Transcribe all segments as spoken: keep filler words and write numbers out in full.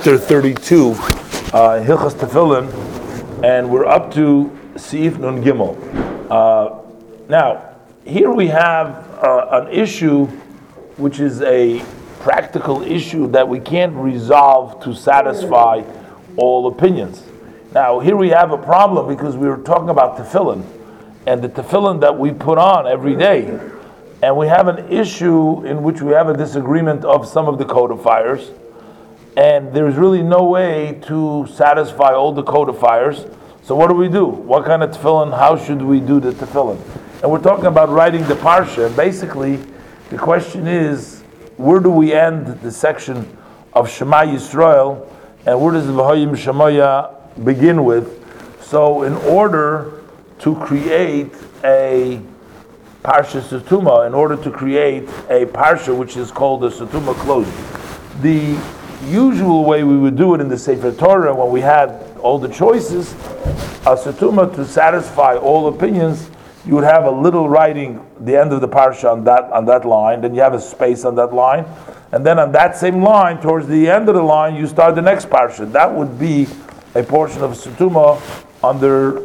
chapter thirty-two, uh, Hilchos Tefillin, and we're up to Seif Nun Gimel. Uh, now, here we have uh, an issue which is a practical issue that we can't resolve to satisfy all opinions. Now, here we have a problem because we were talking about tefillin, and the tefillin that we put on every day, and we have an issue in which we have a disagreement of some of the codifiers, and there's really no way to satisfy all the codifiers. So what do we do? What kind of tefillin? How should we do the tefillin? And we're talking about writing the parsha. And basically, the question is, where do we end the section of Shema Yisrael, and where does V'hoyim Shemoya begin with? So in order to create a Parsha Sutuma, in order to create a Parsha which is called a Sutuma closed, the usual way we would do it in the Sefer Torah when we had all the choices, a Sutuma to satisfy all opinions, you would have a little writing the end of the Parsha on that on that line, then you have a space on that line, and then on that same line, towards the end of the line, you start the next Parsha. That would be a portion of Sutuma under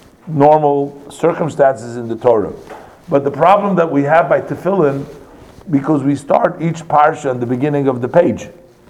normal circumstances in the Torah. But the problem that we have by Tefillin, because we start each Parsha in the beginning of the page.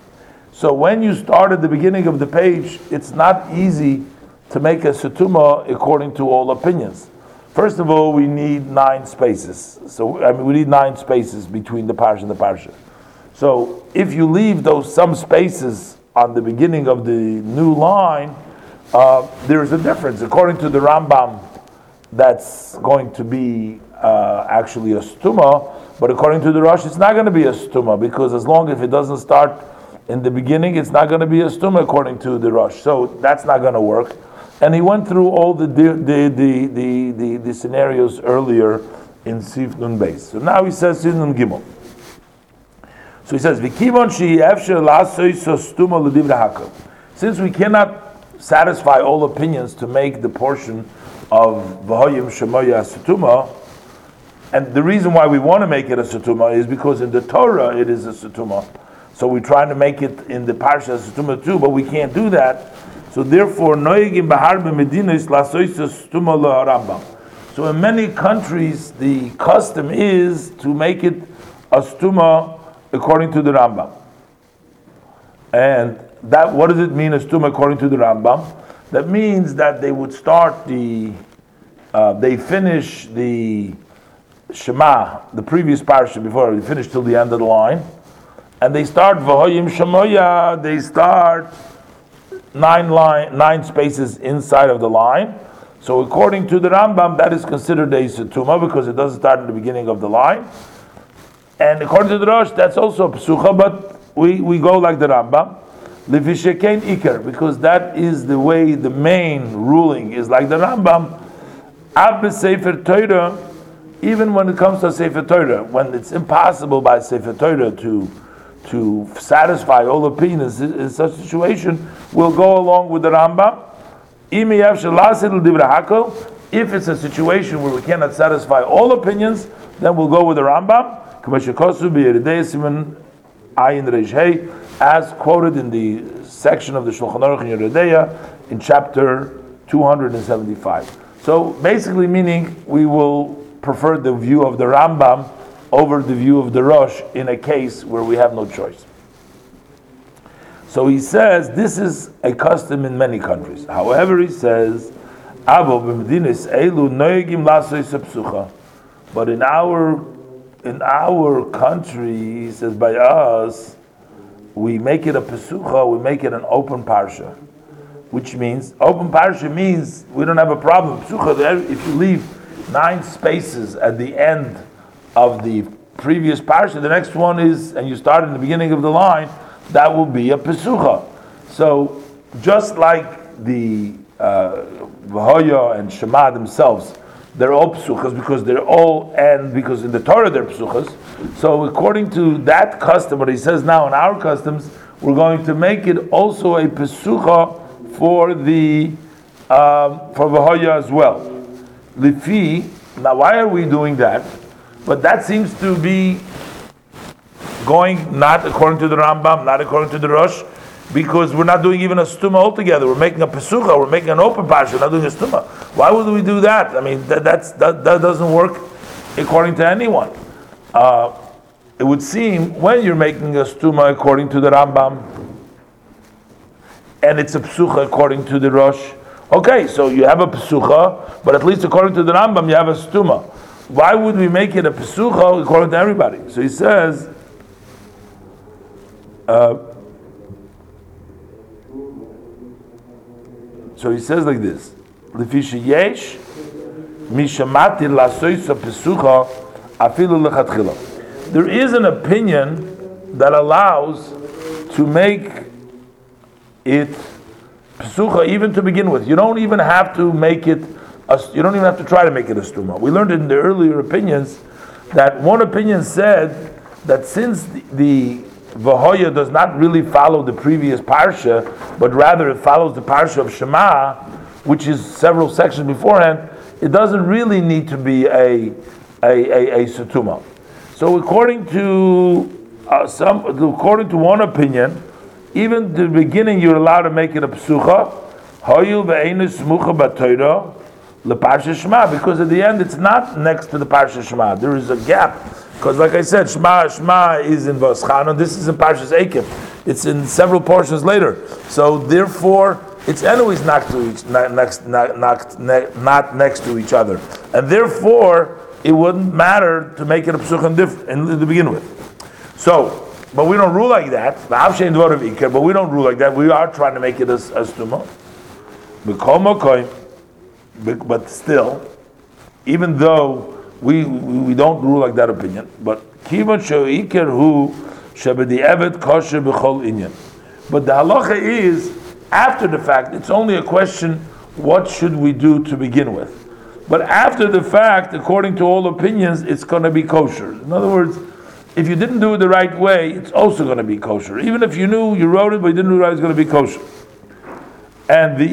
So when you start at the beginning of the page, it's not easy to make a Sutuma according to all opinions. First of all, we need nine spaces. So I mean, we need nine spaces between the Parsha and the Parsha. So if you leave those some spaces on the beginning of the new line, uh, there's a difference. According to the Rambam, that's going to be uh, actually a stuma, but according to the Rosh, it's not going to be a stuma, because as long as it doesn't start in the beginning, it's not going to be a stuma according to the Rosh. So that's not going to work. And he went through all the the the the the, the, the scenarios earlier in Seif Nun Beis. So now he says Seif Nun Gimel. So he says, "V'kivon she'efsher la'asoi so stuma l'divra hakol." Since we cannot satisfy all opinions to make the portion of V'hoyim Shemoya Sutuma, and the reason why we want to make it a Sutuma is because in the Torah it is a Sutuma. So we're trying to make it in the Parsha Sutuma too, but we can't do that. So therefore, Noegim Bahar B'Medinos Lasois Sutuma LaRambam. So in many countries, the custom is to make it a Sutuma according to the Rambam. And that, what does it mean, a Sutuma according to the Rambam? That means that they would start the, uh, they finish the Shema, the previous parsha before, they finish till the end of the line, and they start V'hoyim Shemoya, they start nine line, nine spaces inside of the line. So according to the Rambam, that is considered a Sutuma because it doesn't start in the beginning of the line. And according to the Rosh, that's also a Psucha, but we, we go like the Rambam. Lefisheken Iker, because that is the way the main ruling is like the Rambam. Ab Sefer Torah, even when it comes to Sefer Torah, when it's impossible by Sefer Torah to to satisfy all opinions in such a situation, we'll go along with the Rambam. If it's a situation where we cannot satisfy all opinions, then we'll go with the Rambam, as quoted in the section of the Shulchan Aruch in Yoreh De'ah in chapter two hundred seventy-five. So basically meaning we will prefer the view of the Rambam over the view of the Rosh in a case where we have no choice. So he says this is a custom in many countries. However, he says, but in our in our country, he says, by us, we make it a pesucha, we make it an open parsha, which means open parsha means we don't have a problem. Pesucha, if you leave nine spaces at the end of the previous parsha, the next one is, and you start in the beginning of the line, that will be a pesucha. So just like the uh, V'hoya and Shema themselves, they're all pesuchas because they're all, and because in the Torah they're pesuchas. So according to that custom, what he says now in our customs, we're going to make it also a pesucha for the um, for V'hoya as well. Lifi. Now, why are we doing that? But that seems to be going not according to the Rambam, not according to the Rosh. because we're not doing even a stuma altogether. We're making a pesucha, we're making an open parsha, not doing a stuma. Why would we do that? I mean, that that's, that, that doesn't work according to anyone. Uh, it would seem when you're making a stuma according to the Rambam, and it's a pesucha according to the Rosh, okay, so you have a pesucha, but at least according to the Rambam, you have a stuma. Why would we make it a pesucha according to everybody? So he says, uh, so he says like this: Lefi sheyesh mishamati lasoisa pesucha afilu lechatchila. There is an opinion that allows to make it pesucha even to begin with. You don't even have to make it. A, you don't even have to try to make it a stuma. We learned in the earlier opinions that one opinion said that since the, the Vahoya does not really follow the previous parsha, but rather it follows the parsha of Shema, which is several sections beforehand, it doesn't really need to be a a, a, a satuma. So according to uh, some, according to one opinion, even the beginning you're allowed to make it a psucha, hoyil ve'einu smucha b'Torah leParsha Shema, because at the end it's not next to the Parsha Shema. There is a gap, because like I said, Shema Shema is in Vaschana. This is in Parshas Eikim. It's in several portions later. So therefore, it's anyways not to each, not next, not, not, not next to each other, and therefore it wouldn't matter to make it a psucha in, in, to begin with. So, but we don't rule like that. But we don't rule like that. We are trying to make it a, a stuma. But still, even though we, we we don't rule like that opinion, but but the halacha is after the fact. It's only a question: what should we do to begin with? But after the fact, according to all opinions, it's going to be kosher. In other words, if you didn't do it the right way, it's also going to be kosher. Even if you knew you wrote it, but you didn't do it right, it's going to be kosher. And the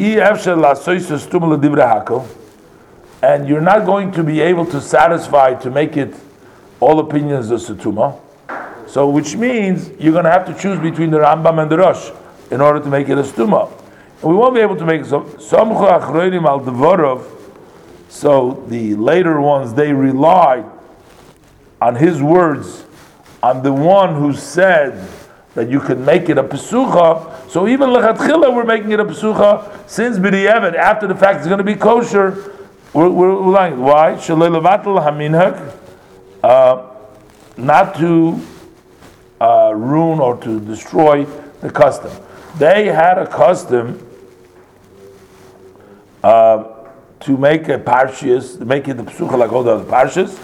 and you're not going to be able to satisfy to make it all opinions of Satuma. So which means you're going to have to choose between the Rambam and the Rosh in order to make it a Stuma. And we won't be able to make it so. So the later ones, they rely on his words, on the one who said that you can make it a pesucha. So even lechatchila we're making it a pesucha. Since b'di'evet, after the fact it's going to be kosher, we're, we're relying. Why? Shalei levatel haminhag, uh, not to uh, ruin or to destroy the custom. They had a custom uh, to make a parshias, to make it a pesucha like all the other parshas,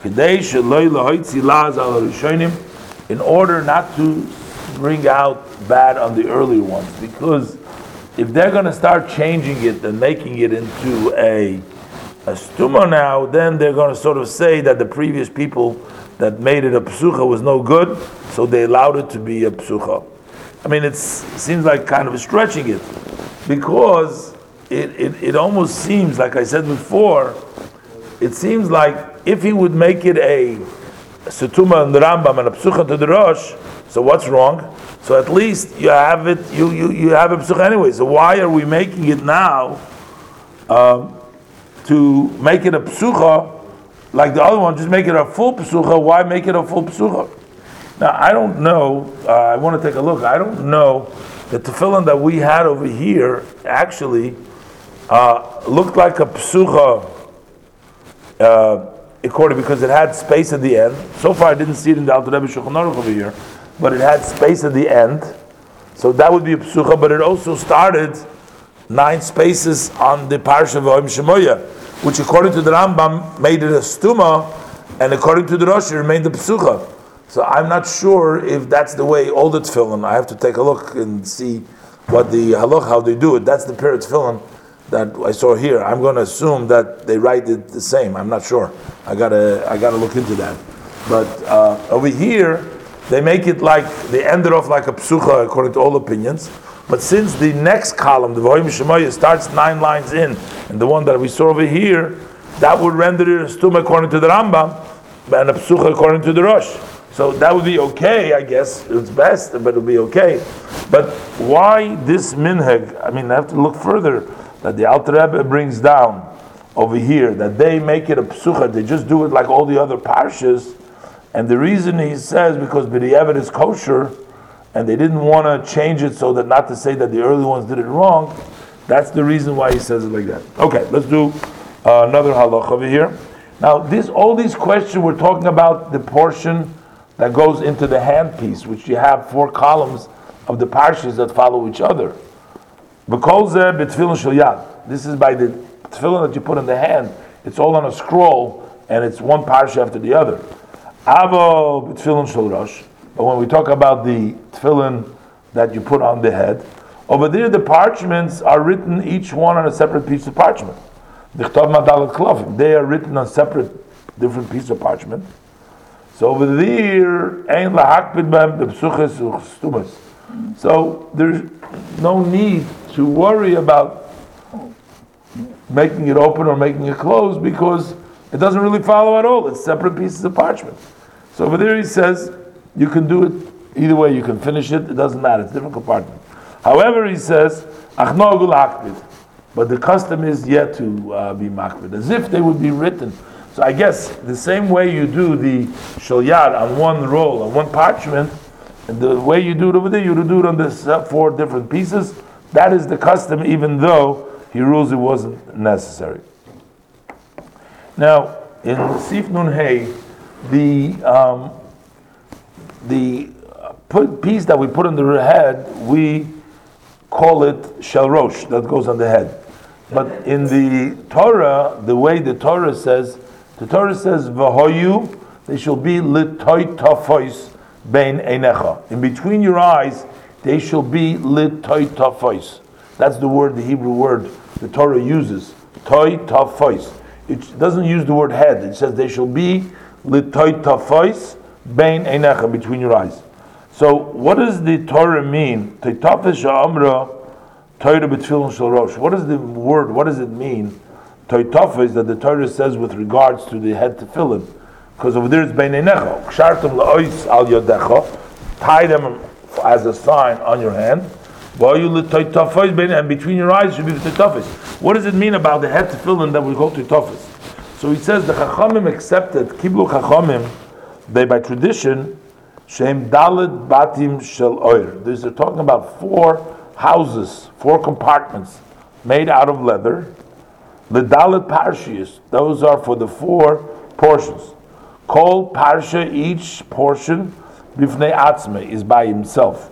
in order not to bring out bad on the earlier ones. Because if they're going to start changing it and making it into a, a stuma now, then they're going to sort of say that the previous people that made it a psucha was no good, so they allowed it to be a psucha. I mean, it seems like kind of stretching it, because it, it, it almost seems, like I said before, it seems like if he would make it a Setuma and the Rambam and a Psucha to the Rosh, so what's wrong? So at least you have it, you, you, you have a Psucha anyway. So why are we making it now um, to make it a Psucha like the other one? Just make it a full Psucha. Why make it a full Psucha? Now I don't know, uh, I want to take a look. I don't know, the tefillin that we had over here actually uh, looked like a Psucha uh, according, because it had space at the end. So far I didn't see it in the Alter Rebbe Shulchan Aruch over here, but it had space at the end, so that would be a psucha. But it also started nine spaces on the Parsha of V'hoim Shemoya, which according to the Rambam made it a stuma, and according to the Rosh it remained a psucha. So I'm not sure if that's the way all the tefillin. I have to take a look and see what the halach, how they do it. That's the period tefillin that I saw here. I'm going to assume that they write it the same. I'm not sure. I gotta I gotta look into that. But uh, over here, they make it like they ended off like a psucha according to all opinions. But since the next column, the V'hoim Shemoya, starts nine lines in, and the one that we saw over here, that would render it a stuma according to the Rambam and a psucha according to the Rosh. So that would be okay, I guess. It's best, but it would be okay. But why this minhag? I mean, I have to look further. That the Alter Rebbe brings down over here, that they make it a psucha, they just do it like all the other parshas. And the reason he says, because B'diavad is kosher, and they didn't want to change it so that not to say that the early ones did it wrong, that's the reason why he says it like that. Okay, let's do uh, another halach over here. Now, this all these questions, we're talking about the portion that goes into the handpiece, which you have four columns of the parshas that follow each other. This is by the tefillin that you put in the hand. It's all on a scroll, and it's one parsha after the other. Avo b'tefillin shel rosh. But when we talk about the tefillin that you put on the head, over there the parchments are written each one on a separate piece of parchment. They are written on separate, different pieces of parchment. So over there, so there's no need to worry about making it open or making it close, because it doesn't really follow at all. It's separate pieces of parchment. So over there he says you can do it either way. You can finish it. It doesn't matter. It's different compartment. However, he says achnogul akbid, but the custom is yet to uh, be makbid, as if they would be written. So I guess the same way you do the shalyad on one roll, on one parchment, and the way you do it over there, you do it on this uh, four different pieces. That is the custom, even though he rules it wasn't necessary. Now, in Sif Nun Hey, the um, the put, piece that we put on the head, we call it shel rosh, that goes on the head. But in the Torah, the way the Torah says, the Torah says, V'hoyu, they shall be litoy tafois bein einecha. In between your eyes, they shall be litoy tafois. That's the word, the Hebrew word the Torah uses. Toy tafois. It doesn't use the word head. It says they shall be litoy tafois bein einecha, between your eyes. So what does the Torah mean? Teitafes sha'amra Torah b'tefillin shel rosh. What is the word? What does it mean? Teitafes, that the Torah says with regards to the head tefillin, because over there it's bein einecha. Kshartem la'ois al yodecha. Tie them as a sign on your hand. And between your eyes should be the teitafes. What does it mean about the head tefillin that we call teitafes? So he says the Chachamim accepted Kiblu Chachamim. They by tradition Shem Dalet Batim Shel Oir. These are talking about four houses, four compartments made out of leather. The Dalet Parshias, those are for the four portions. Kol Parsha, each portion, Bifnei Atzme, is by himself.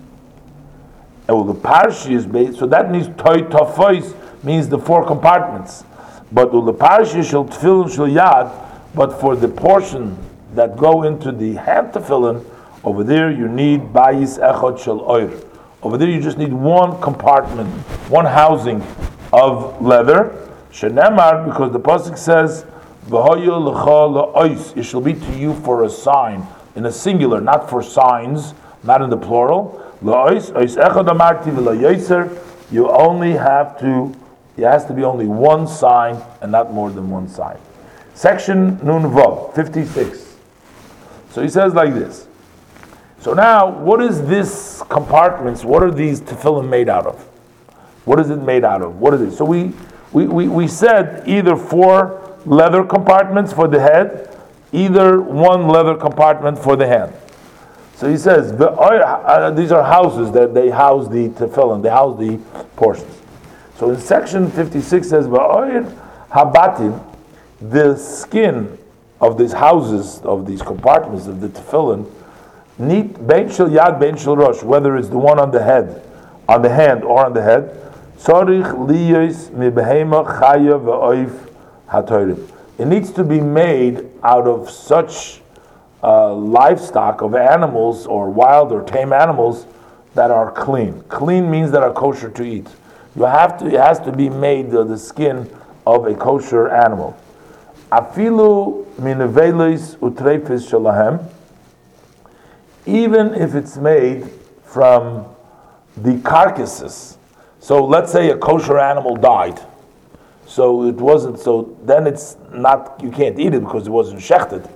And well, the Parsha is based, so that means Toy Tafois means the four compartments. But the Parsha Shel Tefillin Shel Yad, but for the portion that go into the hand tefillin, over there you need bayis echad shel oir. Over there you just need one compartment, one housing of leather. Shenemar, because the pasuk says, "V'hoyu l'cha la'ois," it shall be to you for a sign, in a singular, not for signs, not in the plural. La'ois ois echad amarti v'layoser. You only have to. It has to be only one sign and not more than one sign. Section Nun Vav fifty-six. So he says like this. So now, what is this compartments? What are these tefillin made out of? What is it made out of? What is it? So we we, we, we said either four leather compartments for the head, either one leather compartment for the hand. So he says the, uh, these are houses that they house the tefillin, they house the portions. So in section fifty-six says V'oir habatim, the skin of these houses, of these compartments of the tefillin, neat bein shel yad bein shel rosh, whether it's the one on the head, on the hand or on the head, tzorich liyos mibehema chaya v'oif hatorim. It needs to be made out of such uh, livestock of animals or wild or tame animals that are clean. Clean means that are kosher to eat. You have to. It has to be made of the skin of a kosher animal. Afilu minevelis utrefis shalahem. Even if it's made from the carcasses. So let's say a kosher animal died. So it wasn't. So then it's not. You can't eat it because it wasn't shechted.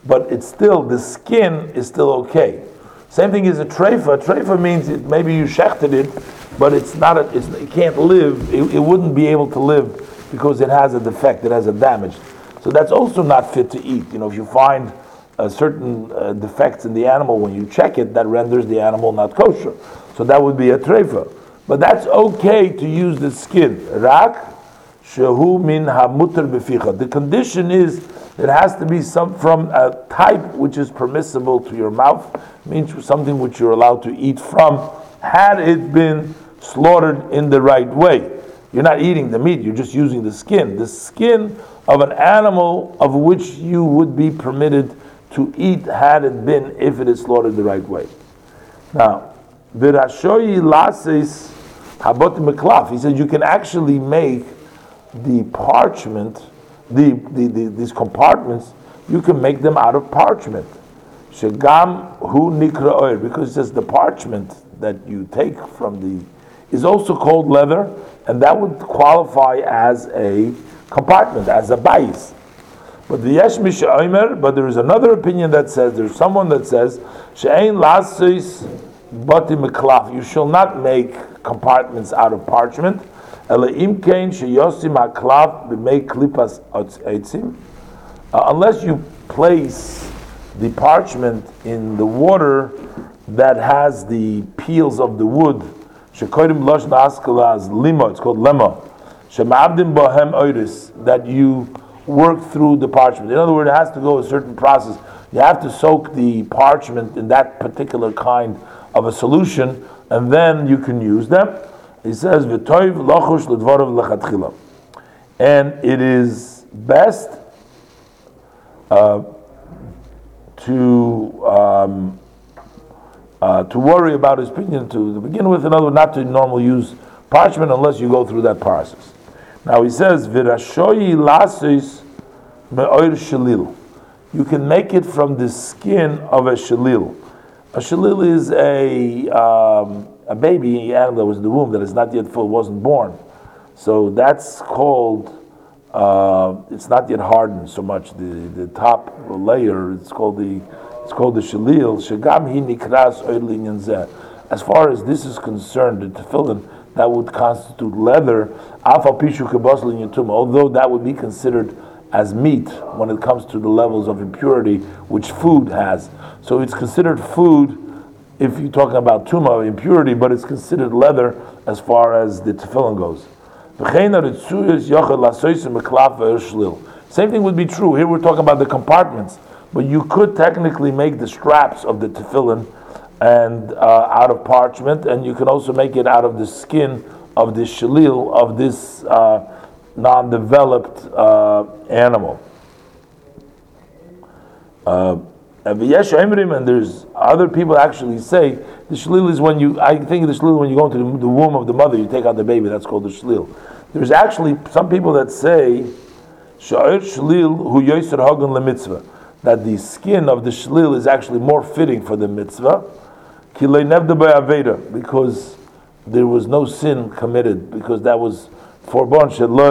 but it's still, the skin is still okay. Same thing as a treifa. Treifa means it, maybe you shechted it, but it's not, a, it's, it can't live, it, it wouldn't be able to live because it has a defect, it has a damage. So that's also not fit to eat. You know, if you find uh, certain uh, defects in the animal when you check it, that renders the animal not kosher. So that would be a treifa. But that's okay to use the skin. Rak shehu min hamuter beficha. The condition is it has to be some from a type which is permissible to your mouth, means something which you're allowed to eat from, had it been slaughtered in the right way. You're not eating the meat, you're just using the skin. The skin of an animal of which you would be permitted to eat had it been, if it is slaughtered the right way. Now, Virashoyi lasis habot meklaf. He said you can actually make the parchment, the, the, the these compartments, you can make them out of parchment. Shegam hu nikra oir, because it says the parchment that you take from the is also called leather, and that would qualify as a compartment, as a bais. But the yesh misha omer, but there is another opinion that says, there's someone that says, she'ein lasis bati meklaf, you shall not make compartments out of parchment, ela imkein sheyosim haklaf b'mei klipas etzim, unless you place the parchment in the water that has the peels of the wood. Shekorim losh naaskala as lima, it's called lema. Shemabdim bohem oiris, that you work through the parchment. In other words, it has to go a certain process. You have to soak the parchment in that particular kind of a solution, and then you can use them. He says, "V'toiv lochush ledvarav lechatchila," and it is best uh, to um, uh, to worry about his opinion to, to begin with. In other words, not to normally use parchment unless you go through that process. Now he says, "V'rashoyi lasis me'oir shalil." You can make it from the skin of a shalil. A shalil is a um, a baby animal that was in the womb that is not yet full, wasn't born. So that's called. Uh, it's not yet hardened so much. The the top layer. It's called the it's called the shalil. Shagam hi nikras oilin zeh. As far as this is concerned, the tefillin that would constitute leather. Alpha pishu kebosel in yatum. Although that would be considered as meat when it comes to the levels of impurity which food has. So it's considered food if you're talking about tumah, impurity, but it's considered leather as far as the tefillin goes. Same thing would be true. Here we're talking about the compartments, but you could technically make the straps of the tefillin and uh, out of parchment, and you can also make it out of the skin of this shalil, of this uh, non-developed uh, animal. Uh, and there's other people actually say the shalil is when you, I think the shalil when you go into the, the womb of the mother, you take out the baby, that's called the shalil. There's actually some people that say sha'ir shalil hu yoser hagun lemitzvah, that the skin of the shalil is actually more fitting for the mitzvah, because there was no sin committed, because that was forbidden.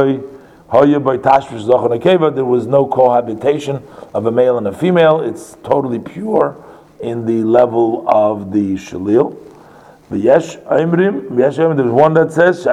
There was no cohabitation of a male and a female. It's totally pure in the level of the shalil. There's one that says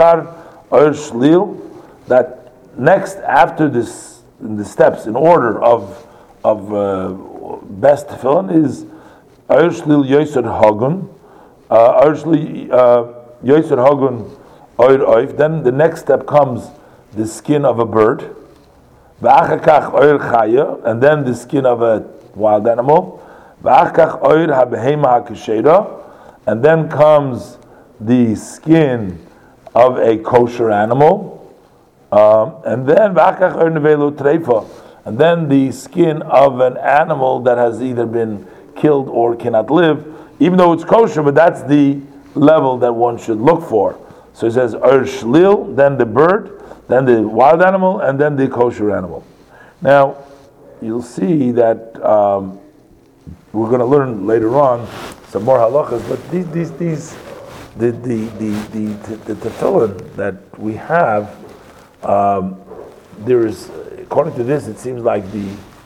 that next after this, in the steps in order of of uh, best tefillin is Oir Shlil Yoser Hagun, Oir Shlil Yoser Hagun Oir Oif. Then the next step comes the skin of a bird, V'achakach Oir Chaya, and then the skin of a wild animal, V'achakach Oir HaBehema HaKeshera, and then comes the skin of a kosher animal, um, and then V'achakach Oir Nevelo Treifa, and then the skin of an animal that has either been killed or cannot live, even though it's kosher, but that's the level that one should look for. So it says Oir Shlil, then the bird, then the wild animal, and then the kosher animal. Now, you'll see that um, we're going to learn later on some more halachas, but these, these, these, the the the the, the, the tefillin that we have, um, there is, according to this, it seems like the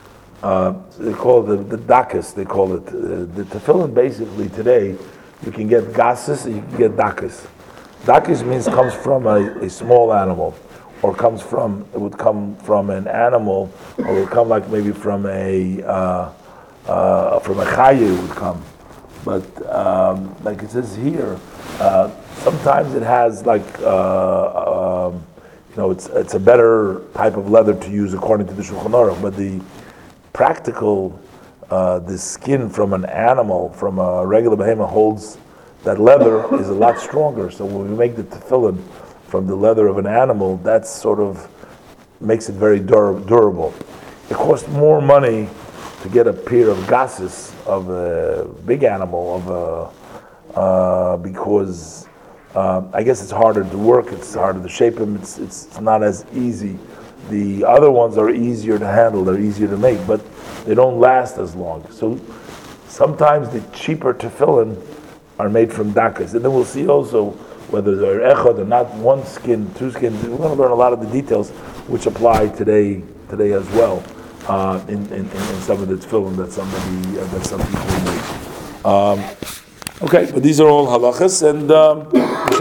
Uh, they call it the, the dakas, they call it. Uh, the tefillin basically today, you can get gases and you can get dakas. Dakas means comes from a, a small animal, or comes from, it would come from an animal, or it would come like maybe from a, uh, uh, from a chaya it would come. But um, like it says here, uh, sometimes it has like, uh, um, you know, it's it's a better type of leather to use according to the Shulchan Aruch, but the practical, uh, the skin from an animal, from a regular behemoth holds, that leather is a lot stronger. So when we make the tefillin from the leather of an animal, that sort of makes it very dur- durable. It costs more money to get a pair of gases of a big animal, of a, uh, because uh, I guess it's harder to work, it's harder to shape them, it's, it's, it's not as easy. The other ones are easier to handle, they're easier to make, but they don't last as long. So sometimes the cheaper tefillin are made from dakas. And then we'll see also whether they're echad or not, one skin, two skins. We're going to learn a lot of the details which apply today today as well uh, in, in, in some of the tefillin that somebody, uh, that some people make. Um, okay, but these are all halachas, and um,